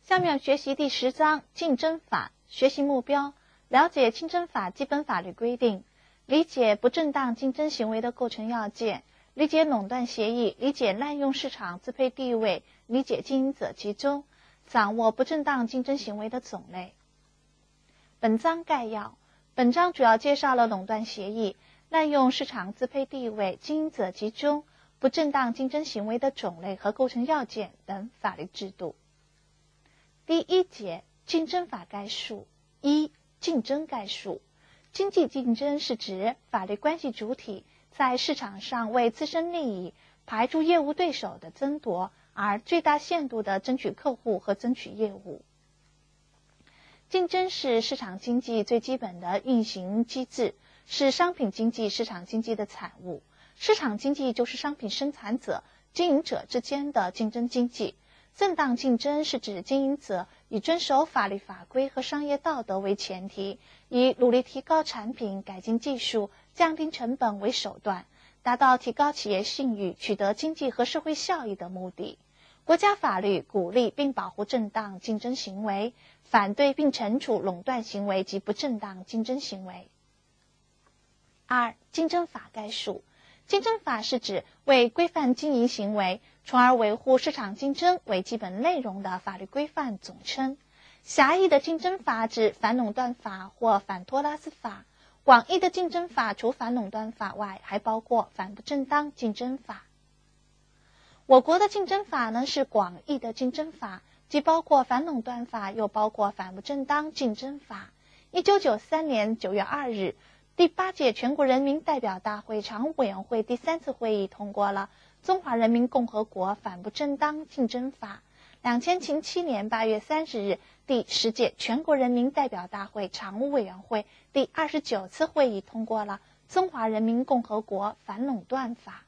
下面学习第10章竞争法。学习目标：了解竞争法基本法律规定，理解不正当竞争行为的构成要件，理解垄断协议，理解滥用市场支配地位，理解经营者集中，掌握不正当竞争行为的种类。本章概要：本章主要介绍了垄断协议、滥用市场支配地位、经营者集中、不正当竞争行为的种类和构成要件等法律制度。第1节竞争法概述。1、竞争概述。经济竞争是指法律关系主体在市场上为自身利益排除业务对手的争夺，而最大限度地争取客户和争取业务。竞争是市场经济最基本的运行机制，是商品经济、市场经济的产物。市场经济就是商品生产者、经营者之间的竞争经济。正当竞争是指经营者以遵守法律法规和商业道德为前提，以努力提高产品、改进技术、降低成本为手段，达到提高企业信誉、取得经济和社会效益的目的。国家法律鼓励并保护正当竞争行为，反对并惩处垄断行为及不正当竞争行为。2、竞争法概述。竞争法是指为规范经营行为，从而维护市场竞争为基本内容的法律规范总称。狭义的竞争法指反垄断法或反托拉斯法，广义的竞争法除反垄断法外，还包括反不正当竞争法。我国的竞争法呢是广义的竞争法，既包括反垄断法，又包括反不正当竞争法。1993年9月2日，第8届全国人民代表大会常务委员会第3次会议通过了《中华人民共和国反不正当竞争法》。2007年8月30日，第10届全国人民代表大会常务委员会第29次会议通过了《中华人民共和国反垄断法》。